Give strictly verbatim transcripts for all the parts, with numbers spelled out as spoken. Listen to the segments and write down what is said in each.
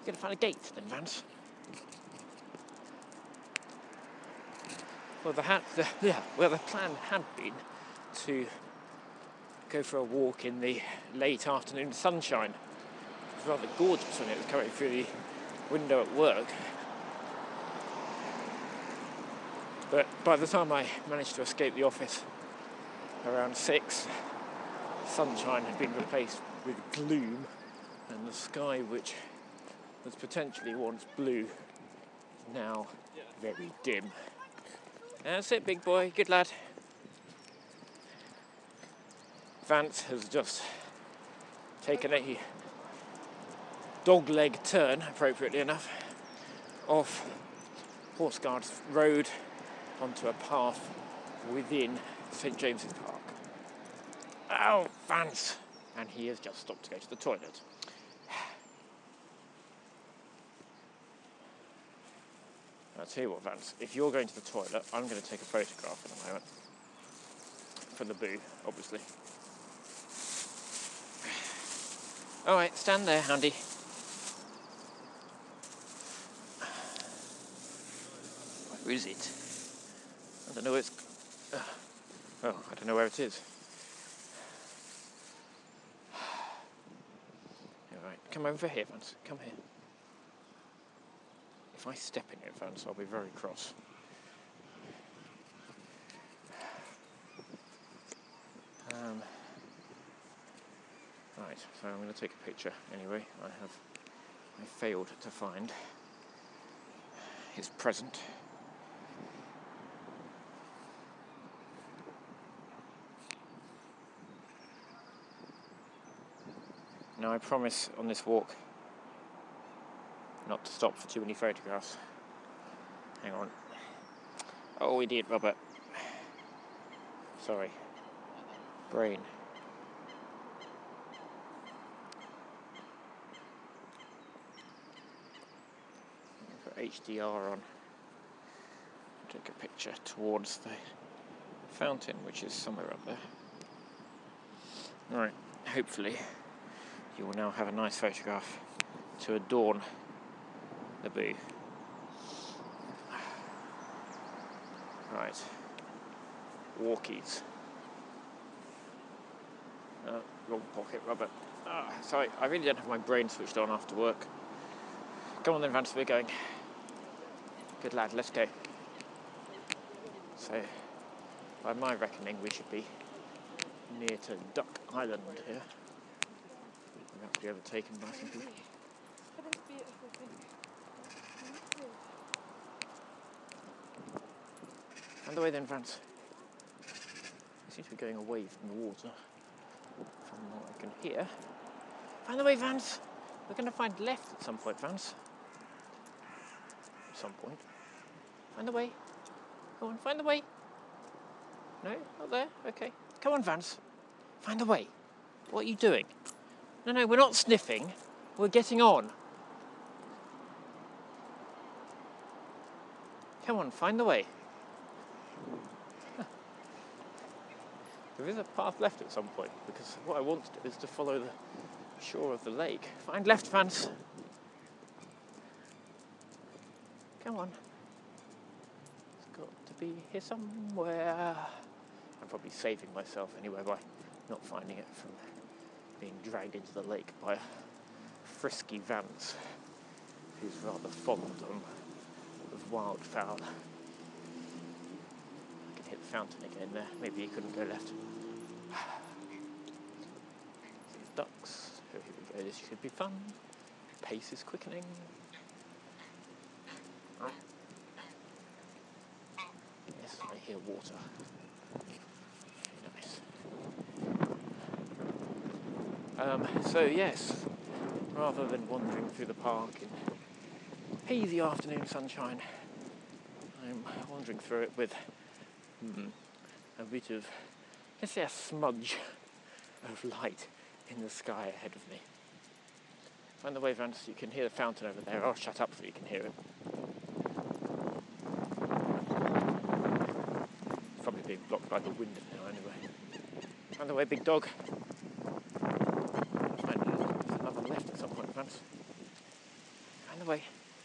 Going to find a gate then, Vance. Well, the, ha- the yeah, well, the plan had been to go for a walk in the late afternoon sunshine. It was rather gorgeous when it was coming through the window at work. But by the time I managed to escape the office around six, sunshine had been replaced with gloom, and the sky, which was potentially once blue, now very dim. That's it, big boy. Good lad. Vance has just taken a dog-leg turn, appropriately enough, off Horseguards Road onto a path within St James's Park. Oh, Vance! And he has just stopped to go to the toilet. I'll tell you what, Vance, if you're going to the toilet, I'm going to take a photograph in a moment. For the boo, obviously. Alright, stand there, Andy. Where is it? I don't know where it's... Uh, oh, I don't know where it is. Alright, come over here, Vance. Come here. If I step in it, Vance, I'll be very cross. Um, right, so I'm going to take a picture anyway. I have I failed to find his present. Now I promise on this walk not to stop for too many photographs. Hang on. Oh, idiot, Robert. Sorry. Brain. Put H D R on. Take a picture towards the fountain, which is somewhere up there. Alright, hopefully you will now have a nice photograph to adorn the boo. Right. Walkies. Uh, wrong pocket, Robert. Ah, sorry, I really don't have my brain switched on after work. Come on then, Vance, we're going. Good lad, let's go. So, by my reckoning, we should be near to Duck Island here. We're about to be overtaken by some people. And the way then, Vance. We seem to be going away from the water, from what I can hear. Find the way, Vance. We're going to find left at some point, Vance. At some point. Find the way. Go on, find the way. No, not there. Okay. Come on, Vance. Find the way. What are you doing? No, no, we're not sniffing. We're getting on. Come on, find the way. There is a path left at some point, because what I want to do is to follow the shore of the lake. Find left, Vance. Come on. It's got to be here somewhere. I'm probably saving myself anyway by not finding it from being dragged into the lake by a frisky Vance who's rather fond of wildfowl. I can hit the fountain again there. Maybe he couldn't go left. These ducks. Oh, here we go. This should be fun. Pace is quickening. Yes, I hear water. Very nice. Um, so yes, rather than wandering through the park in hazy afternoon sunshine, I'm wandering through it with hmm, a bit of, let's say, a smudge of light in the sky ahead of me. Find the way, Vance. You can hear the fountain over there. I'll shut up so you can hear it. It's probably being blocked by the wind now anyway. Find the way, big dog. Find another left at some point, Vance. way.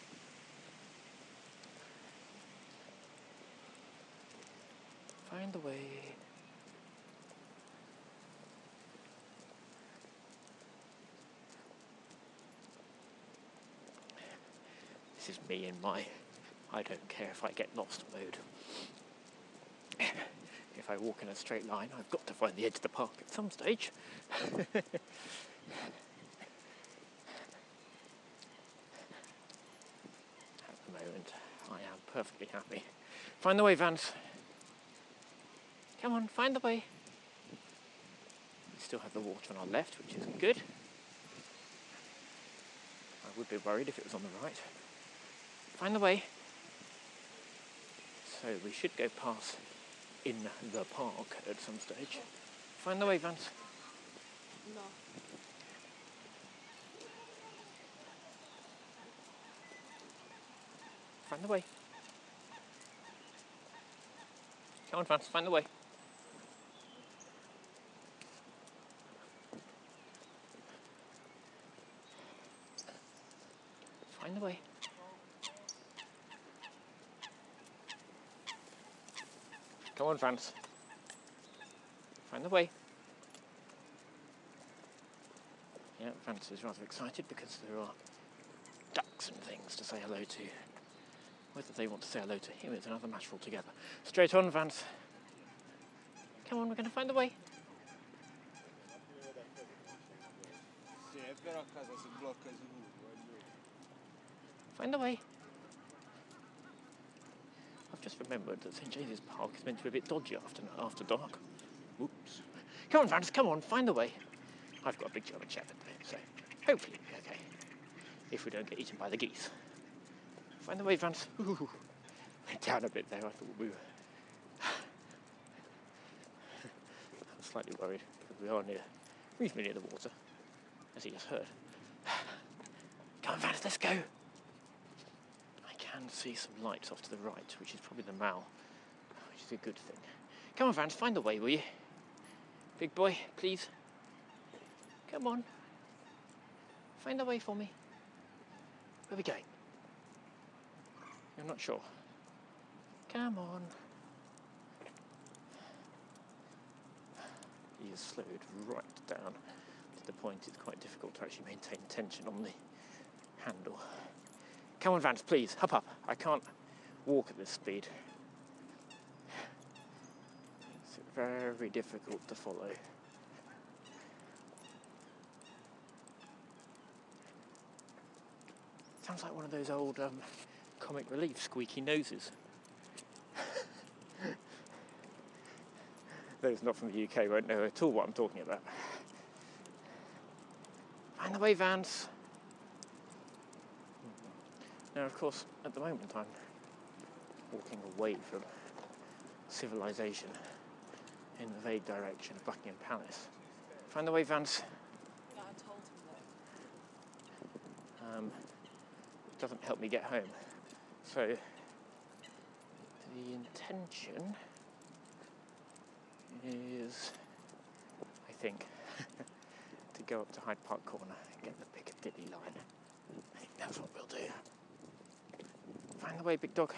Find the way. This is me in my I don't care if I get lost mode. If I walk in a straight line, I've got to find the edge of the park at some stage. At the moment, I am perfectly happy. Find the way, Vance. Come on, find the way. We still have the water on our left, which is good. I would be worried if it was on the right. Find the way. So we should go past in the park at some stage. Find the way, Vance. No. Find the way. Come on, Vance, find the way. Find the way. Come on, Vance. Find the way. Yeah, Vance is rather excited because there are ducks and things to say hello to. Whether they want to say hello to him is another matter altogether. Straight on, Vance. Come on, we're going to find the way. Find the way. I've just remembered that Saint James's Park is meant to be a bit dodgy after, after dark. Oops. Come on, Vance, come on, find the way. I've got a big German Shepherd though, so hopefully it'll be okay. If we don't get eaten by the geese. Find the way, Vance. Ooh, went down a bit there, I thought we were... I'm slightly worried because we are near, reasonably near the water, as you just heard. Come on, Vance, let's go. I can see some lights off to the right, which is probably the Mall, which is a good thing. Come on, Vance, find the way, will you? Big boy, please. Come on. Find the way for me. Where are we going? You're not sure? Come on. He has slowed right down to the point it's quite difficult to actually maintain tension on the handle. Come on, Vance, please, hop up. I can't walk at this speed. It's very difficult to follow. Sounds like one of those old um, comic relief squeaky noses. Those not from the U K won't know at all what I'm talking about. Find the way, Vance. Now, of course, at the moment I'm walking away from civilization in the vague direction of Buckingham Palace. Find the way, Vance. Yeah, I told him that. Um, it doesn't help me get home. So, the intention is, I think, to go up to Hyde Park Corner and get the Piccadilly line. I think that's what we'll do. Find the way, big dog.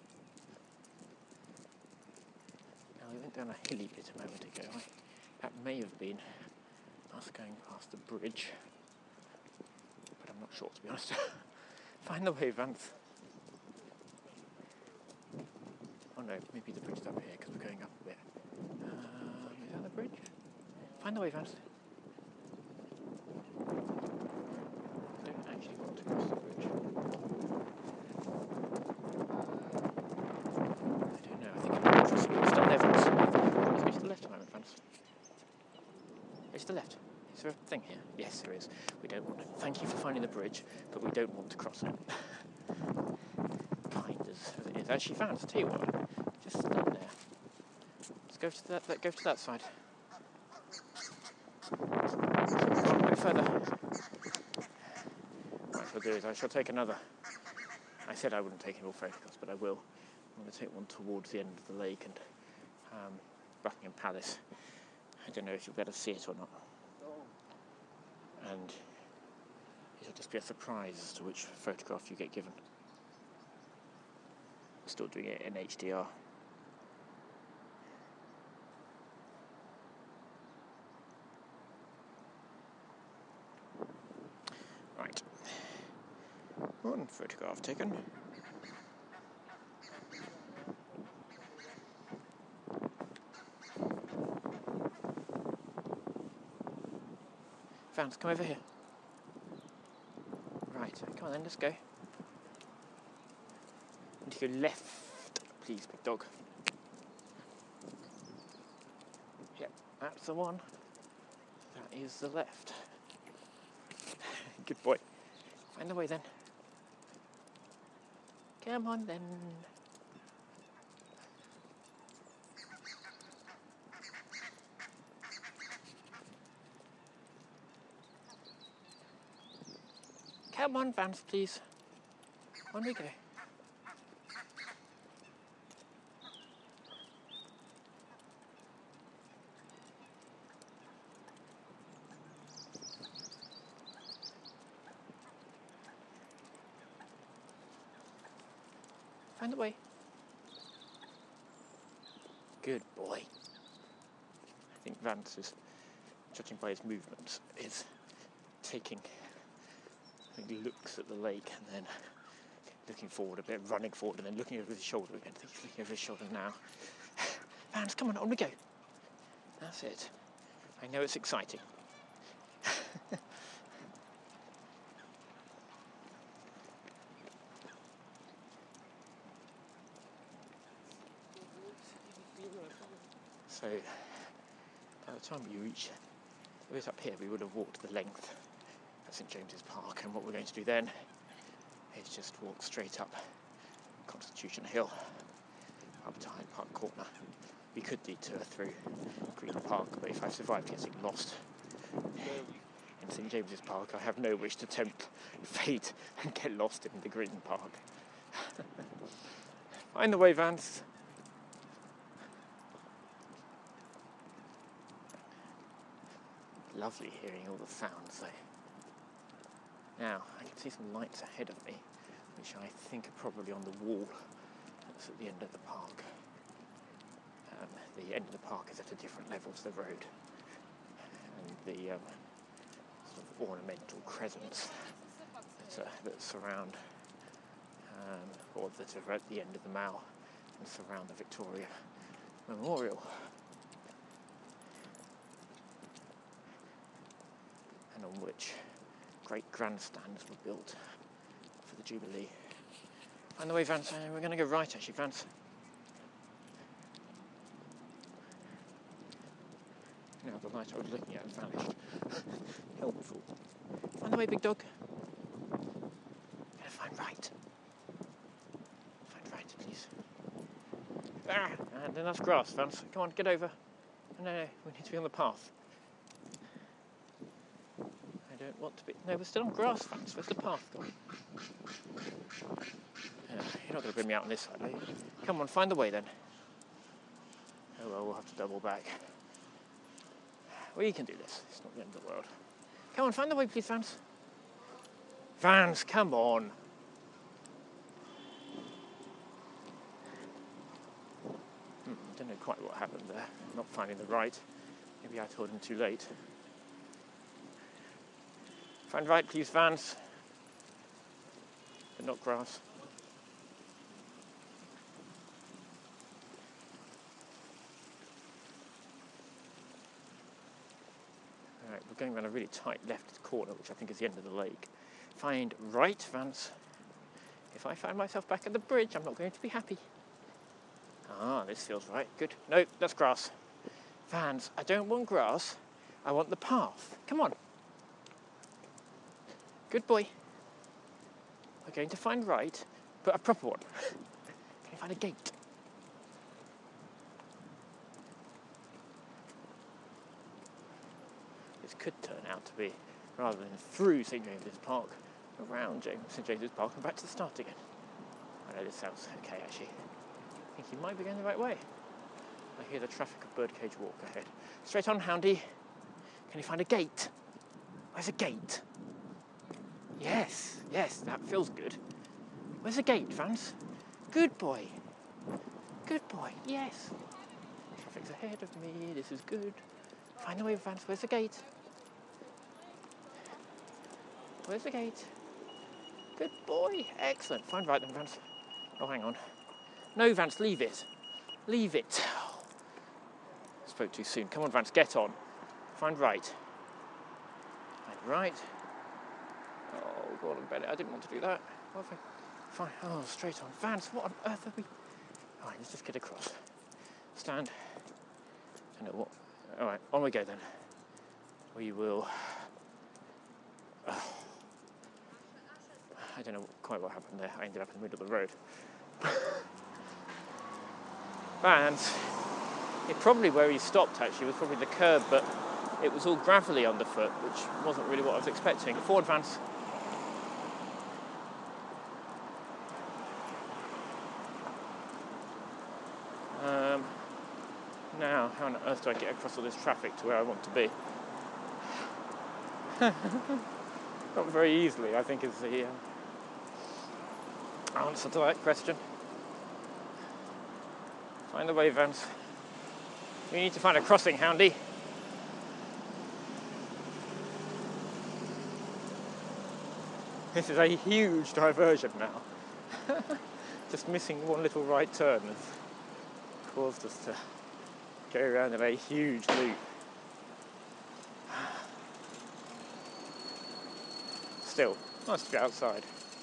Now, we went down a hilly bit a moment ago. I, that may have been us going past the bridge, but I'm not sure, to be honest. Find the way, Vance. Oh no, maybe the bridge is up here because we're going up a bit. Um, is that the bridge? Find the way, Vance. I don't actually want to cross the bridge. I don't know, I think I'm crossing it. It's still there, Vance. Let's go to the left a moment, Vance. It's to the left. Is there a thing here? Yes, there is. We don't want to. Thank you for finding the bridge, but we don't want to cross it. Kind as it is. Actually, Vance, tell you what, just stand there. Let's go to that. Let go to that side. Go on, a bit further. What I shall do is I shall take another. I said I wouldn't take any more photographs, but I will. I'm going to take one towards the end of the lake and um, Buckingham Palace. I don't know if you'll be able to see it or not. And you shall just be a surprise as to which photograph you get given. We're still doing it in H D R. Right. One photograph taken. Vance, come over here. Right, come on then, let's go. And to go left, please, big dog. Yep, that's the one. That is the left. Good boy. Find the way then. Come on then. Come on, Vance, please. On we go. Find the way. Good boy. I think Vance is, judging by his movements, is taking he looks at the lake and then looking forward a bit, running forward and then looking over his shoulder again. I think he's looking over his shoulder now. Vance, come on, on we go. That's it. I know it's exciting. So, by the time we reach, if it was up here, we would have walked the length at St James's Park, and what we're going to do then is just walk straight up Constitution Hill, up to Hyde Park Corner. We could detour through Green Park, but if I survived getting lost in St James's Park, I have no wish to tempt fate and get lost in the Green Park. Find the way, Vance. Lovely hearing all the sounds though. Now, I can see some lights ahead of me, which I think are probably on the wall that's at the end of the park. Um, the end of the park is at a different level to the road. And the um, sort of ornamental crescents that, uh, that surround, um, or that are at the end of the Mall and surround the Victoria Memorial. And on which great grandstands were built for the Jubilee. Find the way, Vance. We're going to go right, actually, Vance. Now the light I was looking at vanished. Helpful. Find the way, big dog. Gotta find right. Find right, please. Ah, and then that's grass, Vance. Come on, get over. No, no, we need to be on the path. I don't want to be... No, we're still on grass, Vance. Where's the path gone? Yeah, you're not going to bring me out on this side, are you? Come on, find the way then. Oh well, we'll have to double back. We can do this. It's not the end of the world. Come on, find the way, please, Vance. Vance, come on. Hmm, don't know quite what happened there. Not finding the right. Maybe I told him too late. Find right, please, Vance. But not grass. Alright, we're going around a really tight left corner, which I think is the end of the lake. Find right, Vance. If I find myself back at the bridge, I'm not going to be happy. Ah, this feels right. Good. No, that's grass. Vance, I don't want grass. I want the path. Come on. Good boy. We're going to find right, but a proper one. Can you find a gate? This could turn out to be, rather than through St James's Park, around James, St James's Park and back to the start again. I know this sounds okay, actually. I think you might be going the right way. I hear the traffic of Birdcage Walk ahead. Straight on, Houndy. Can you find a gate? Where's a gate? Yes, yes, that feels good. Where's the gate, Vance? Good boy. Good boy, yes. Traffic's ahead of me, this is good. Find the way, Vance, where's the gate? Where's the gate? Good boy, excellent. Find right then, Vance. Oh, hang on. No, Vance, leave it. Leave it. Oh, spoke too soon. Come on, Vance, get on. Find right. Find right. Oh, go on and bet it. I didn't want to do that. What have I... Fine. Oh, straight on. Vance, what on earth are we... All right, let's just get across. Stand. I don't know what... All right, on we go then. We will... Oh. I don't know quite what happened there. I ended up in the middle of the road. Vance, it probably where he stopped actually was probably the curb, but it was all gravelly underfoot, which wasn't really what I was expecting. Forward, Vance. Um, now, how on earth do I get across all this traffic to where I want to be? Not very easily, I think, is the uh, answer to that question. Find the way, Vance. We need to find a crossing, Houndy. This is a huge diversion now. Just missing one little right turn has caused us to go around in a huge loop. Still, nice to be outside.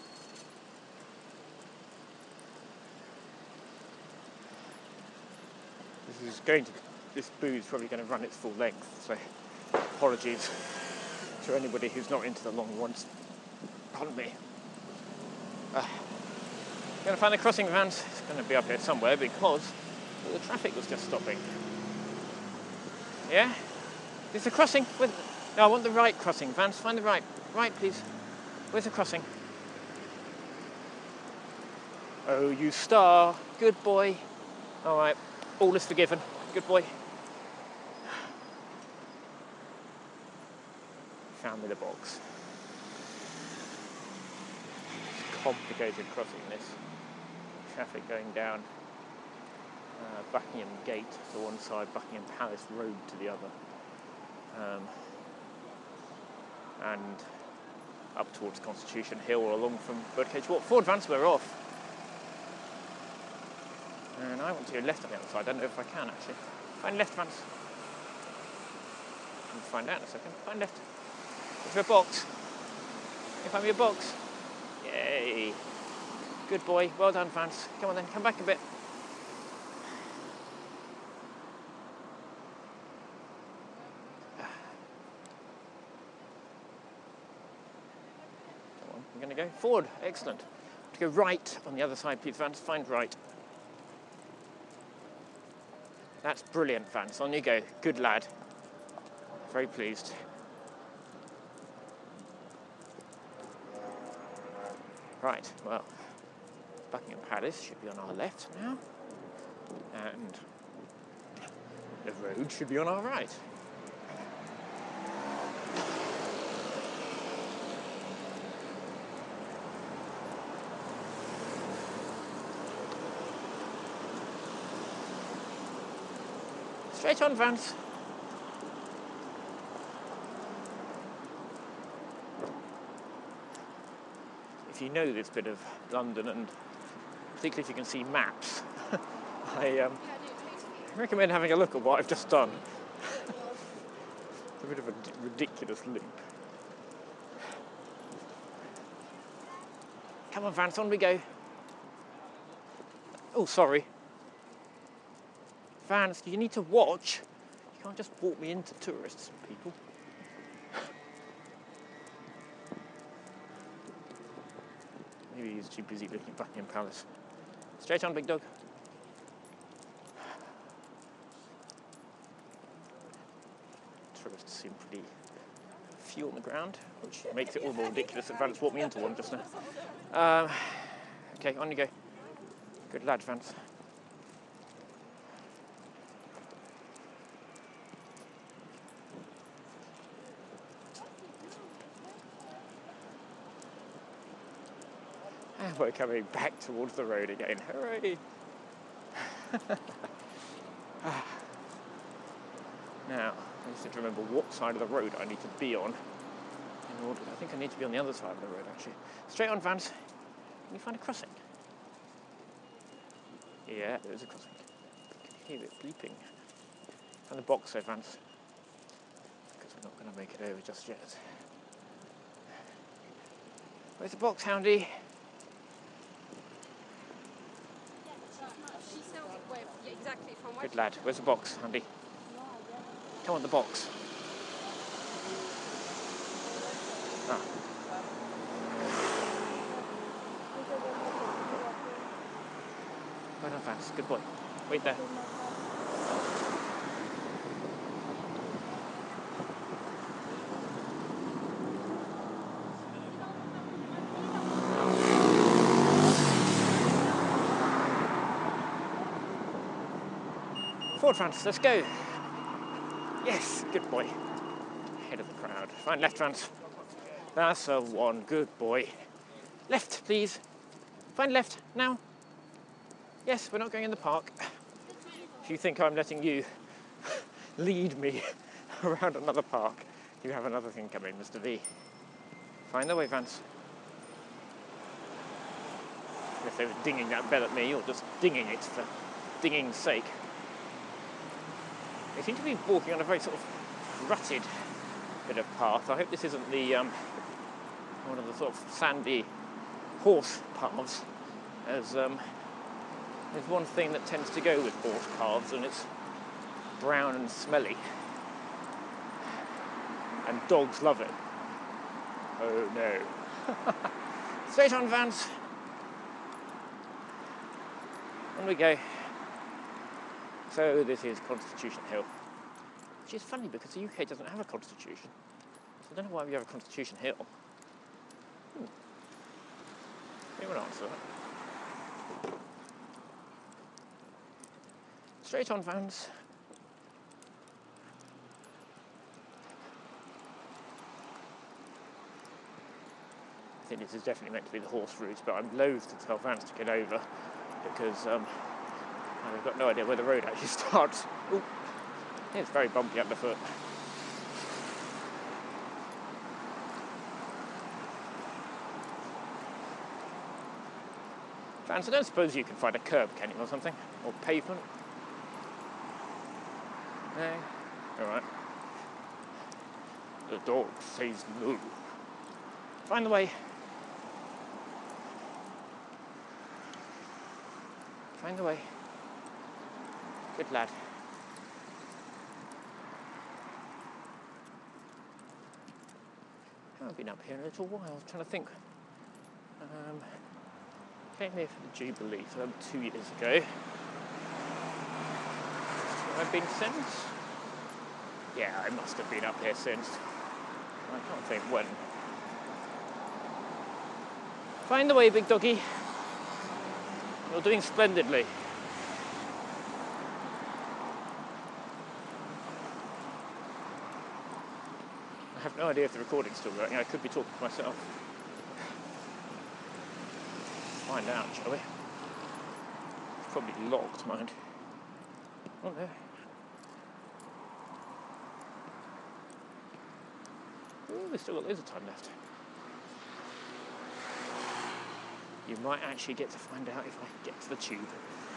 This is going to, this boo's probably going to run its full length, so apologies to anybody who's not into the long ones. Pardon me. Uh, I'm going to find the crossing, Vance. It's going to be up here somewhere because the traffic was just stopping. Yeah? There's a crossing. With, no, I want the right crossing, Vance. Find the right. Right, please. Where's the crossing? Oh, you star. Good boy. All right. All is forgiven. Good boy. Found me the box. It's complicated crossing this. Traffic going down uh, Buckingham Gate to one side, Buckingham Palace Road to the other. Um, and up towards Constitution Hill or along from Birdcage Walk. Forward, Vance, we're off. And I want to go left on the other side. I don't know if I can actually. Find left, Vance. We'll find out in a second. Find left. Is there a box? Can you find me a box? Yay. Good boy. Well done, Vance. Come on then, come back a bit. Come on, we're going to go forward. Excellent. To go right on the other side, please, Vance. Find right. That's brilliant, Vance. On you go. Good lad. Very pleased. Right, well, Buckingham Palace should be on our left now, and the road should be on our right. Straight on, Vance. If you know this bit of London, and particularly if you can see maps, I um, recommend having a look at what I've just done. It's a bit of a d- ridiculous loop. Come on, Vance, on we go. Oh, sorry. Vance, you need to watch. You can't just walk me into tourists and people. Maybe he's too busy looking at Buckingham Palace. Straight on, big dog. Tourists seem pretty few on the ground, which makes it all more ridiculous that Vance walked me into one just now. Um, okay, on you go. Good lad, Vance. And we're coming back towards the road again. Hooray! Now, I just need to remember what side of the road I need to be on. In order, I think I need to be on the other side of the road, actually. Straight on, Vance. Can you find a crossing? Yeah, there is a crossing. I can hear it bleeping. Find the box there, Vance. Because we're not going to make it over just yet. Where's the box, Houndy? She said where, yeah, exactly from where. Good lad. Where's the box, Houndy? Come on, the box. Ah. Well done, Vance. Good boy. Wait there. Forward, Vance. Let's go. Yes, good boy. Head of the crowd. Find left, Vance. That's a one. Good boy. Left, please. Find left, now. Yes, we're not going in the park. If you think I'm letting you lead me around another park, you have another thing coming, Mister V. Find the way, Vance. If they were dinging that bell at me, or just dinging it for dinging's sake. They seem to be walking on a very sort of rutted bit of path. I hope this isn't the um, one of the sort of sandy horse paths, as um, there's one thing that tends to go with horse paths, and it's brown and smelly. And dogs love it. Oh no. Straight on, Vance. On we go. So this is Constitution Hill, which is funny because the U K doesn't have a constitution. So I don't know why we have a Constitution Hill. Hmm. Anyone answer that? Straight on, Vance. I think this is definitely meant to be the horse route, but I'm loath to tell Vance to get over because um, I've got no idea where the road actually starts. Ooh, it's very bumpy underfoot. Vance, I don't suppose you can find a curb, can you, or something? Or pavement? No? Alright. The dog says no. Find the way. Find the way. Good lad. I've been up here in a little while, trying to think. Um, came here for the Jubilee, so two years ago. Have I been since? Yeah, I must have been up here since. I can't think when. Find the way, big doggy. You're doing splendidly. I have no idea if the recording's still going. I could be talking to myself. Find out, shall we? It's probably locked, mind. Oh no. Ooh, we've still got loads of time left. You might actually get to find out if I get to the tube.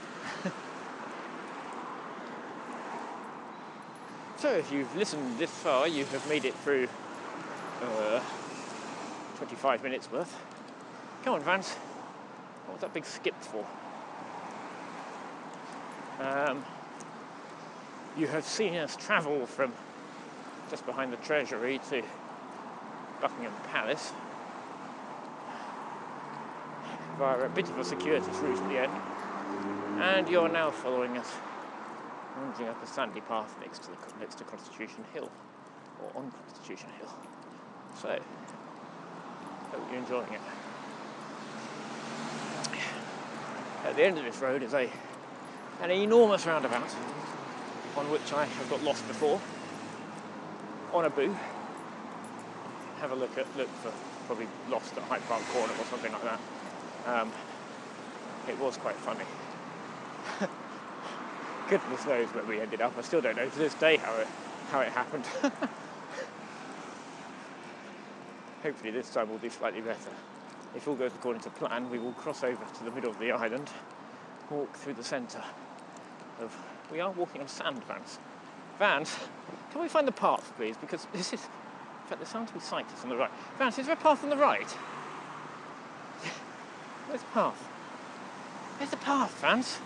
So, if you've listened this far, you have made it through uh, twenty-five minutes worth. Come on, Vance. What was that big skip for? Um, you have seen us travel from just behind the Treasury to Buckingham Palace via a bit of a circuitous route at the end, and you're now following us, ranging up a sandy path next to the next to Constitution Hill, or on Constitution Hill. So, hope you're enjoying it. At the end of this road is a an enormous roundabout, on which I have got lost before, on a boo. Have a look at look for probably lost at Hyde Park Corner or something like that. Um, it was quite funny. Goodness knows where we ended up. I still don't know to this day how it, how it happened. Hopefully this time will be slightly better. If all goes according to plan, we will cross over to the middle of the island, walk through the centre of... We are walking on sand, Vance. Vance, can we find the path, please? Because this is... In fact, there sounds to be cyclists on the right. Vance, is there a path on the right? Where's the path? Where's the path, Vance?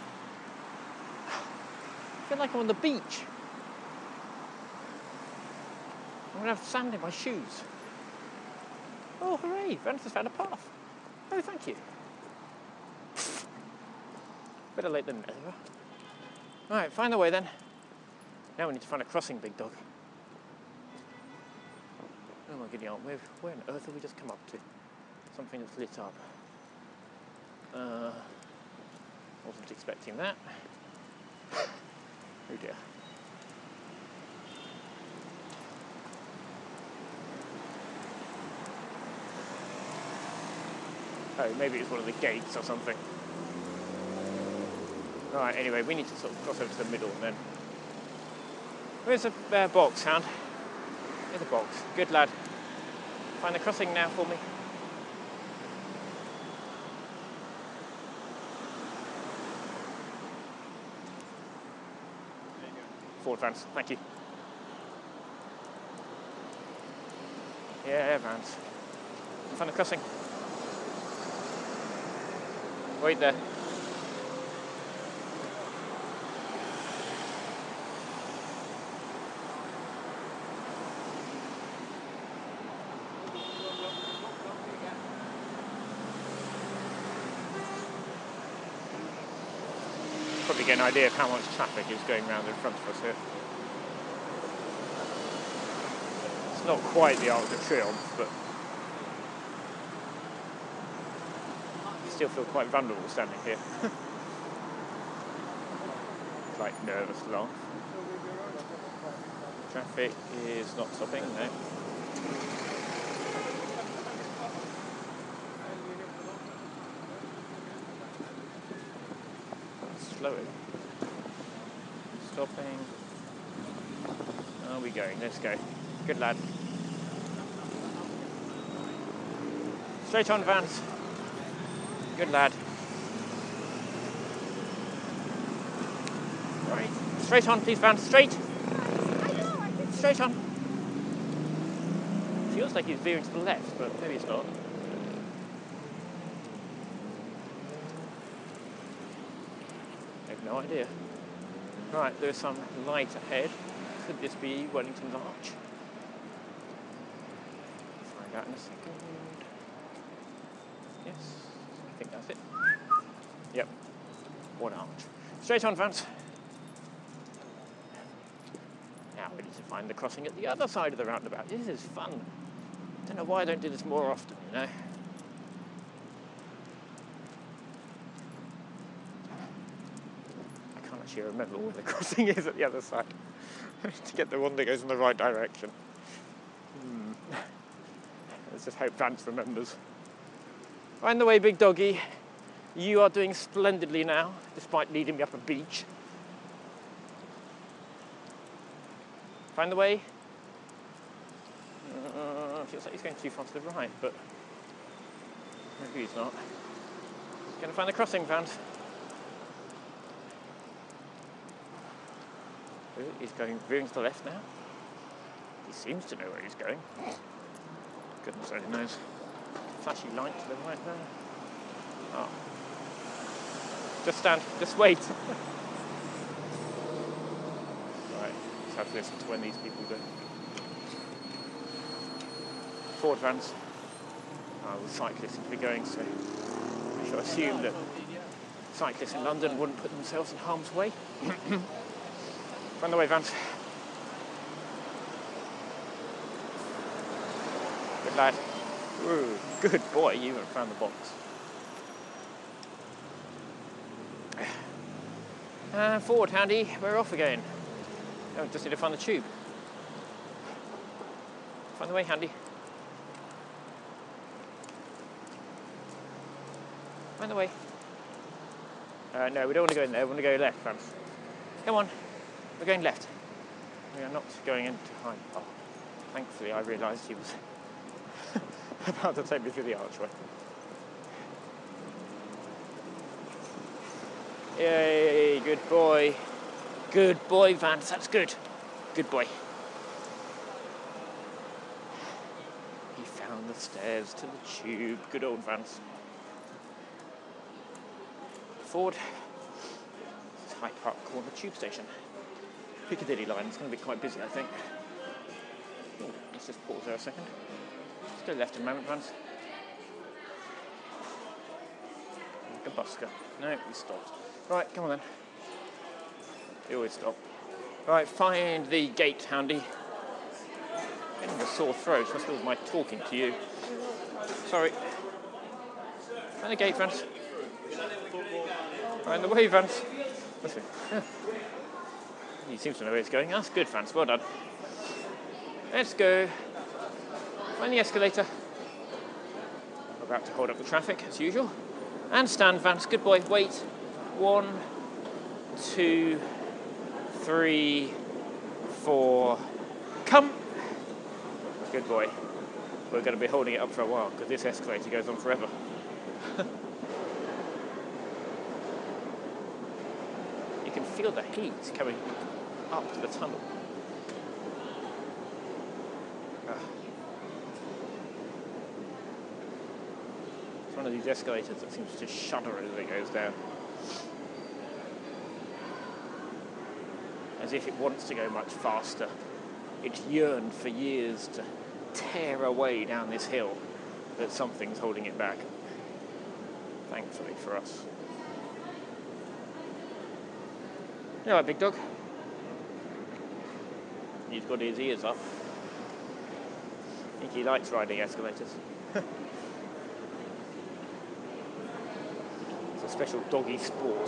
I feel like I'm on the beach. I'm going to have sand in my shoes. Oh, hooray! Vance has found a path. Oh, thank you. Better late than never. Right, find the way then. Now we need to find a crossing, big dog. Oh my goodness, where, where on earth have we just come up to? Something that's lit up. Uh, wasn't expecting that. Oh dear. Oh, maybe it's one of the gates or something. Right, anyway, we need to sort of cross over to the middle and then... Where's the uh, box, Hound? There's the box. Good lad. Find the crossing now for me. Forward, Vance. Thank you. Yeah, Vance. Find the crossing. Wait there. Probably get an idea of how much traffic is going round in front of us here. It's not quite the Arc de Triomphe, but I still feel quite vulnerable standing here. Quite nervous laugh. Traffic is not stopping, no. Slowing. Stopping. Are we going? Let's go. Good lad. Straight on, Vance. Good lad. Right. Straight on, please, Vance. Straight. Straight on. Feels like he's veering to the left, but maybe it's not. No idea. Right, there's some light ahead. Could this be Wellington's Arch? Find out in a second. Yes, I think that's it. Yep, one arch. Straight on, Vance. Now we need to find the crossing at the other side of the roundabout. This is fun. I don't know why I don't do this more often, you know. I remember where the crossing is at the other side to get the one that goes in the right direction. Hmm. Let's just hope Vance remembers. Find the way, big doggy. You are doing splendidly now, despite leading me up a beach. Find the way. Uh, feels like he's going too far to the right, but maybe he's not. Going to find the crossing, Vance. He's going veering to the left now. He seems to know where he's going. Goodness only knows. Flashy light to the right there. Oh. Just stand, just wait. Right, just have to listen to when these people go. Forward, Vance. Oh, the cyclists seem to be going, so I shall assume that cyclists in London wouldn't put themselves in harm's way. Find the way, Vance. Good lad. Ooh, good boy, you even found the box. Uh, forward, Handy, we're off again. Oh, just need to find the tube. Find the way, Handy. Find the way. Uh, no, we don't want to go in there. We want to go left, Vance. Come on. We're going left. We are not going into high. Oh, thankfully, I realised he was about to take me through the archway. Yay, good boy. Good boy, Vance. That's good. Good boy. He found the stairs to the tube. Good old Vance. Forward. Hyde Park Corner tube station. Piccadilly line. It's going to be quite busy, I think. Ooh, let's just pause there a second. Let's go left in a moment, Vance. Like a busker. No, we stopped. Right, come on then. You always stop. Right, find the gate, Handy. Getting a sore throat. Must be my talking to you. Sorry. Find the gate, Vance. Find the way, Vance. Let's see. Yeah. He seems to know where it's going. That's good, Vance. Well done. Let's go. Find the escalator. We're about to hold up the traffic, as usual. And stand, Vance. Good boy. Wait. One, two, three, four. Come. Good boy. We're going to be holding it up for a while because this escalator goes on forever. You can feel the heat coming up to the tunnel. Ah. It's one of these escalators that seems to shudder as it goes down. As if it wants to go much faster. It's yearned for years to tear away down this hill, but something's holding it back. Thankfully for us. You all right, big dog? He's got his ears up. I think he likes riding escalators. It's a special doggy sport.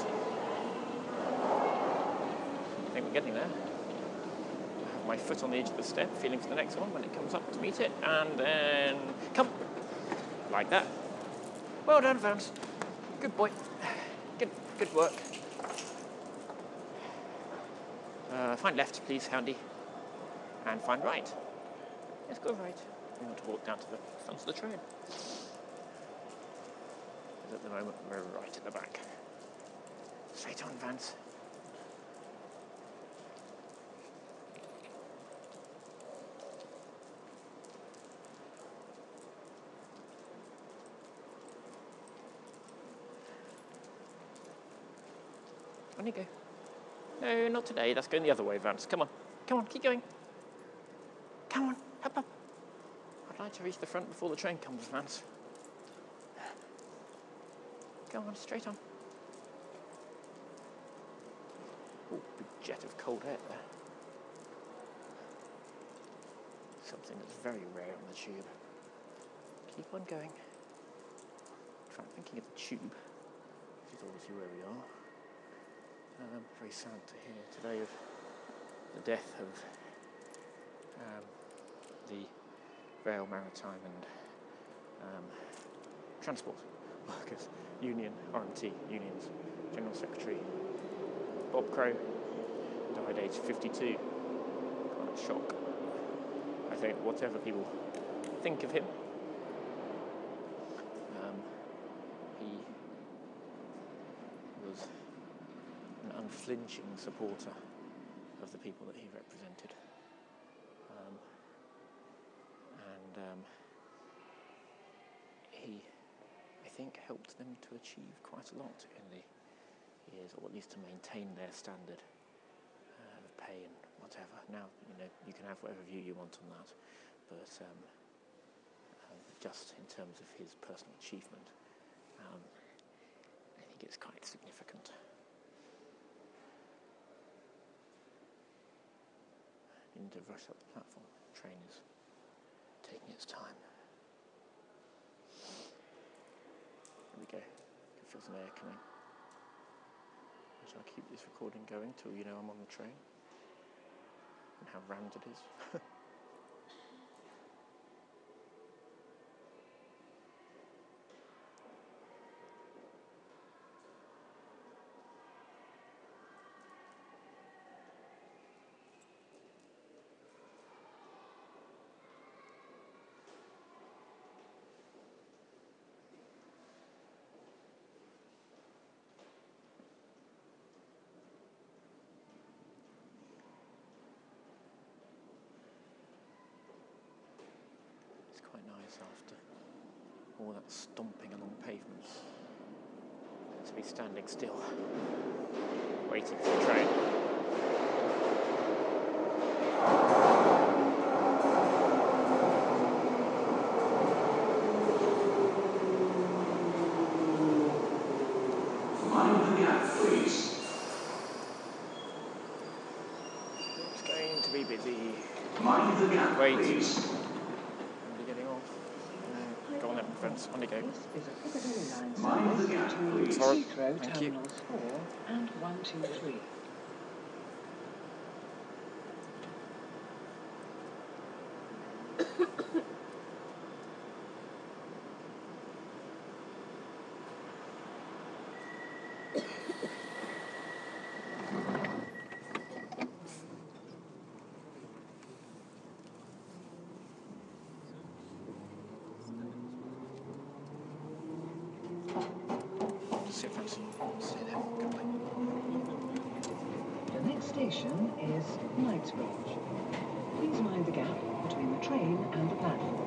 I think we're getting there. I have my foot on the edge of the step, feeling for the next one when it comes up to meet it, and then come. Like that. Well done, Vance. Good boy. Good, good work. Uh, find left, please, Handy. And find right. Yes, go right. We want to walk down to the front of the train. Because at the moment, we're right at the back. Straight on, Vance. On you go. No, not today. That's going the other way, Vance. Come on. Come on, keep going. Come on, up, up. I'd like to reach the front before the train comes, Vance. Go on, straight on. Oh, big jet of cold air there. Something that's very rare on the tube. Keep on going. I'm thinking of the tube, which is obviously where we are. Um, very sad to hear today of the death of um, the Rail, Maritime and um, Transport Workers Union, R M T Unions, General Secretary Bob Crow died aged fifty-two. Quite a shock. I think whatever people think of him, um, he was an unflinching supporter of the people that he represented. Um, and um, he, I think, helped them to achieve quite a lot in the years, or at least to maintain their standard uh, of pay and whatever. Now, you know, you can have whatever view you want on that, but um, um, just in terms of his personal achievement, um, I think it's quite significant. Need to rush up the platform. The train is taking its time. There we go. I can feel some air coming. Shall I keep this recording going till you know I'm on the train? And how rammed it is? all that stomping along pavements to be standing still, waiting for the train. Mind the gap, please. It's going to be busy. Mind the gap, Wait. please. Somebody getting off. Mm, go on then, friends. On you go. This is a Piccadilly line Mind the service gap, to please. Sorry. Heathrow Thank you. Terminals four and one two three. Sit, friends. Stay there. Goodbye. The next station is Knightsbridge. Please mind the gap between the train and the platform.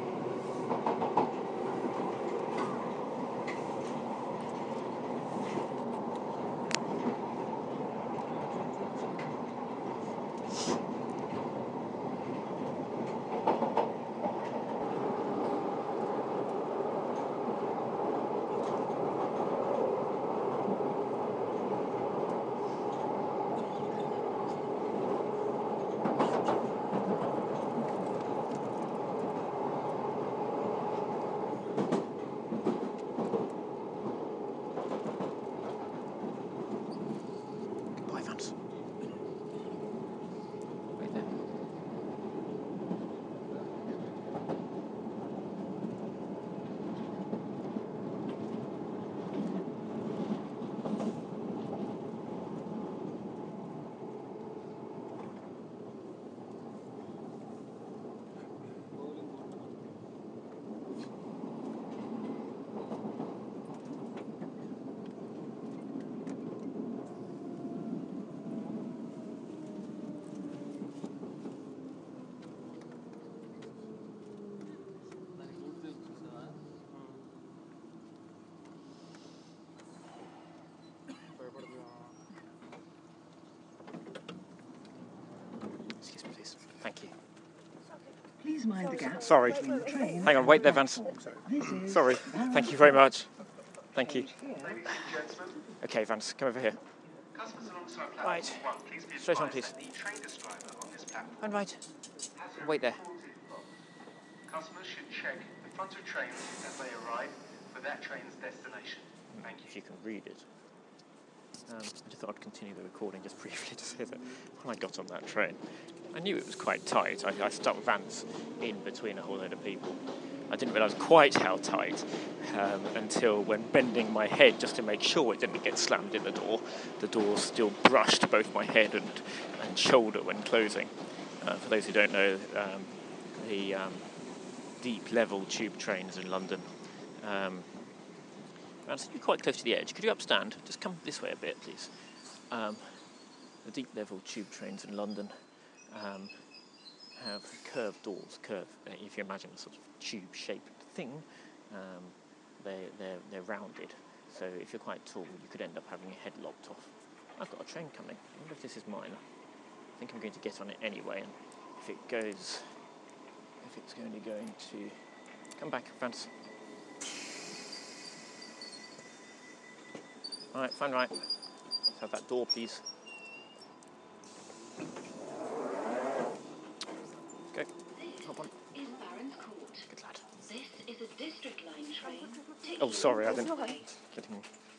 Goodbye, Vance. Wait there. Excuse me, please. Thank you. Please mind the gap Sorry. between the train Hang on, and wait the there, Vance. platform. This is Sorry. Barrow Thank you very Court. much. Thank you. Change here. Ladies and gentlemen, Okay, Vance, come over here. customers alongside platform Right. one, please be Straight on, advised please. that the train driver on this platform And right. has Wait there. reported wrong. Customers should check the front of trains as they arrive for that train's destination. Thank If you. you can read it. Um, I just thought I'd continue the recording just briefly to say that when I got on that train, I knew it was quite tight. I, I stuck Vance in between a whole load of people. I didn't realise quite how tight um, until when bending my head just to make sure it didn't get slammed in the door, the door still brushed both my head and, and shoulder when closing. Uh, for those who don't know, um, the um, deep level tube trains in London. Um, Vance, you're quite close to the edge. Could you upstand? Just come this way a bit, please. Um, the deep level tube trains in London um, have curved doors. Curve, uh, if you imagine a sort of tube-shaped thing, um, they, they're, they're rounded. So if you're quite tall, you could end up having your head lopped off. I've got a train coming. I wonder if this is mine. I think I'm going to get on it anyway. And if it goes, if it's going to going to come back, Vance. All right, fine, right. Let's have that door, please. Go. Hop on. Is Barron's Court. Good lad. This is a District Line train. Oh, sorry, I didn't. Getting.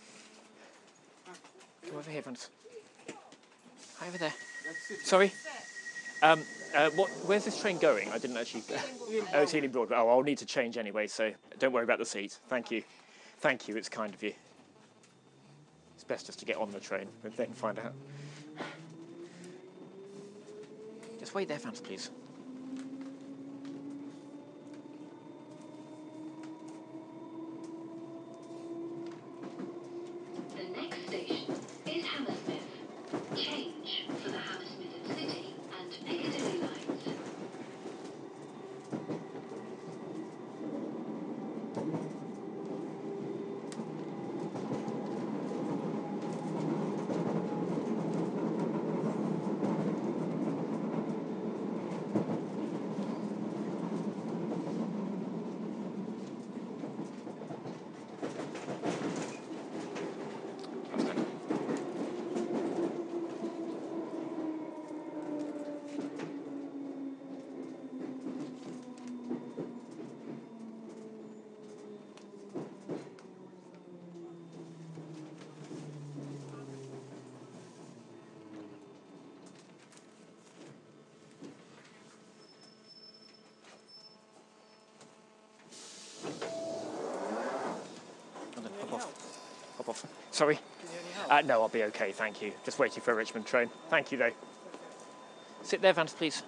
Come over here, Vance. Hi, over there. Sorry. Um, uh, what? Where's this train going? I didn't actually. Oh, it's Ealing Broad. Oh, I'll need to change anyway, so don't worry about the seat. Thank you. Thank you. It's kind of you. It's best just to get on the train and then find out. Just wait there, Vance, please. The next station is Hammersmith. Change for the Hammersmith and City and Piccadilly lines. hop off. Sorry? Uh, no, I'll be okay, thank you. Just waiting for a Richmond train. Thank you, though. Sit there, Vance, please.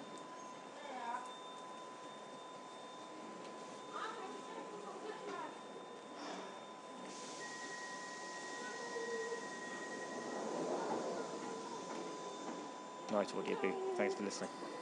Night, Audio Boo. Thanks for listening.